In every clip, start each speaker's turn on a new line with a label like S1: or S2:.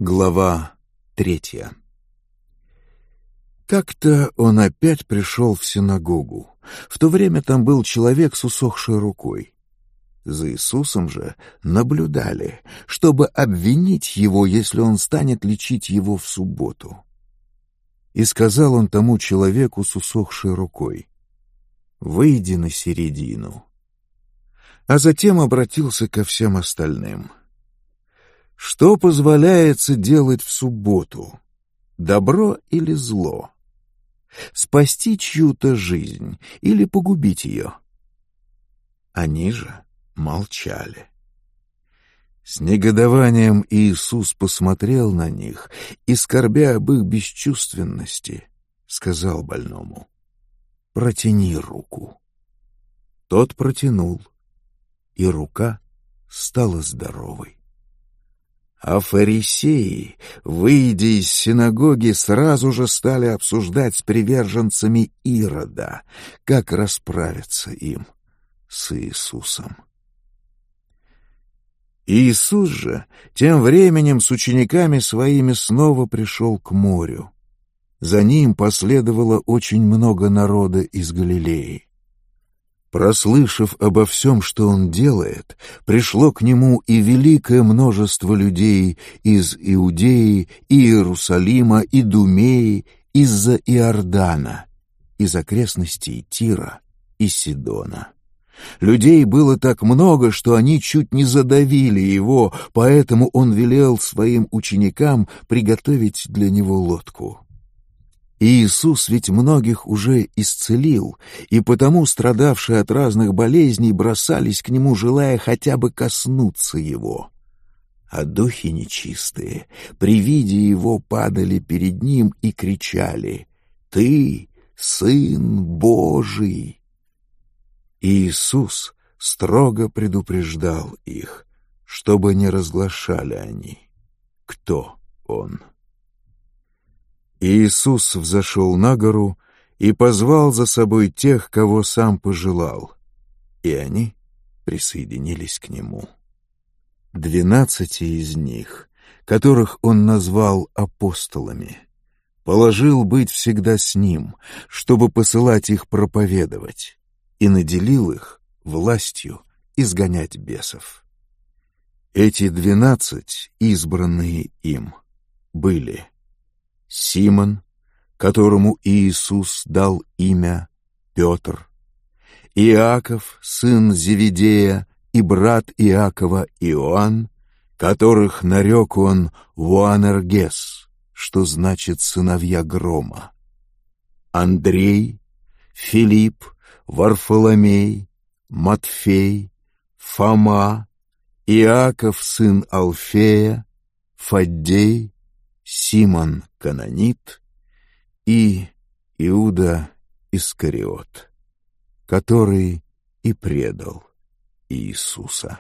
S1: Глава 3. Как-то он опять пришел в синагогу. В то время там был человек с усохшей рукой. За Иисусом же наблюдали, чтобы обвинить его, если он станет лечить его в субботу. И сказал он тому человеку с усохшей рукой: «Выйди на середину». А затем обратился ко всем остальным: «Что позволяется делать в субботу? Добро или зло? Спасти чью-то жизнь или погубить ее?» Они же молчали. С негодованием Иисус посмотрел на них и, скорбя об их бесчувственности, сказал больному: «Протяни руку». Тот протянул, и рука стала здоровой. А фарисеи, выйдя из синагоги, сразу же стали обсуждать с приверженцами Ирода, как расправиться им с Иисусом. Иисус же тем временем с учениками своими снова пришел к морю. За ним последовало очень много народа из Галилеи. Прослышав обо всем, что он делает, пришло к нему и великое множество людей из Иудеи, и Иерусалима, и Думеи, из-за Иордана, из окрестностей Тира и Сидона. Людей было так много, что они чуть не задавили его, поэтому он велел своим ученикам приготовить для него лодку. Иисус ведь многих уже исцелил, и потому страдавшие от разных болезней бросались к нему, желая хотя бы коснуться его. А духи нечистые при виде его падали перед ним и кричали: «Ты Сын Божий!» Иисус строго предупреждал их, чтобы не разглашали они, кто он. Иисус взошел на гору и позвал за собой тех, кого сам пожелал, и они присоединились к нему. 12 из них, которых он назвал апостолами, положил быть всегда с ним, чтобы посылать их проповедовать, и наделил их властью изгонять бесов. Эти 12, избранные им, были Симон, которому Иисус дал имя Петр, Иаков, сын Зеведея, и брат Иакова Иоанн, которых нарек он Боанергес, что значит «сыновья грома», Андрей, Филипп, Варфоломей, Матфей, Фома, Иаков, сын Алфея, Фаддей, Симон Кананит и Иуда Искариот, который и предал Иисуса.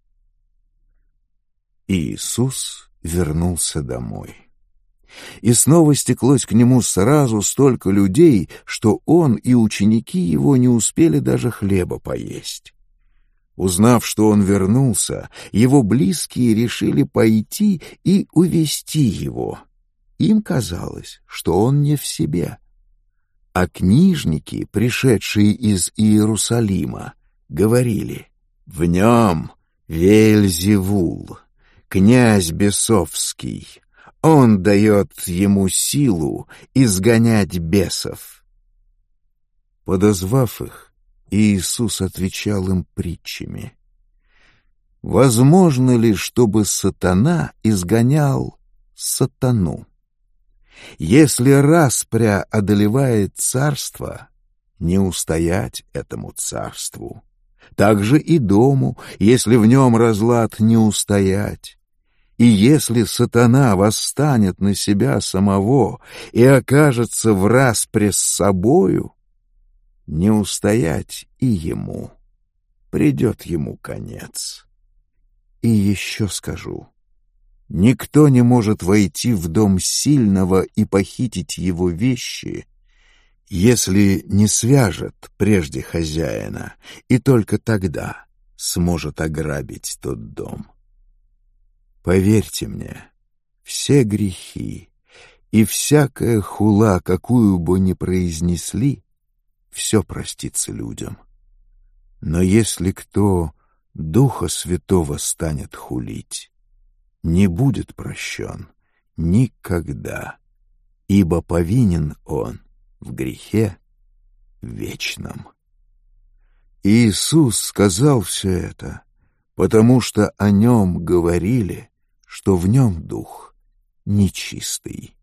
S1: Иисус вернулся домой. И снова стеклось к нему сразу столько людей, что он и ученики его не успели даже хлеба поесть. Узнав, что он вернулся, его близкие решили пойти и увести его. Им казалось, что он не в себе. А книжники, пришедшие из Иерусалима, говорили: «В нем Веельзевул, князь бесовский, он дает ему силу изгонять бесов». Подозвав их, Иисус отвечал им притчами: «Возможно ли, чтобы сатана изгонял сатану? Если распря одолевает царство, не устоять этому царству. Также и дому, если в нем разлад, не устоять. И если сатана восстанет на себя самого и окажется в распре с собою, не устоять и ему, придет ему конец. И еще скажу: никто не может войти в дом сильного и похитить его вещи, если не свяжет прежде хозяина, и только тогда сможет ограбить тот дом. Поверьте мне, все грехи и всякая хула, какую бы ни произнесли, все простится людям. Но если кто Духа Святого станет хулить, не будет прощен никогда, ибо повинен он в грехе вечном. Иисус сказал все это, потому что о нем говорили, что в нем дух нечистый.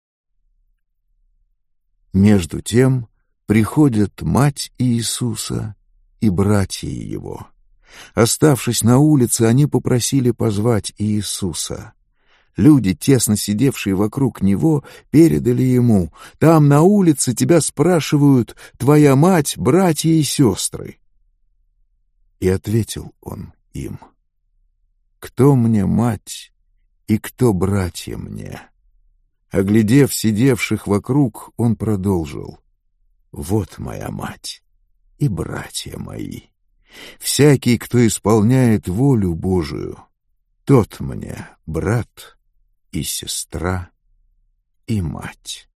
S1: Между тем приходят мать Иисуса и братья его. Оставшись на улице, они попросили позвать Иисуса. Люди, тесно сидевшие вокруг него, передали ему: «Там на улице тебя спрашивают твоя мать, братья и сестры». И ответил он им: «Кто мне мать и кто братья мне?» Оглядев сидевших вокруг, он продолжил: «Вот моя мать и братья мои. Всякий, кто исполняет волю Божию, тот мне брат и сестра и мать».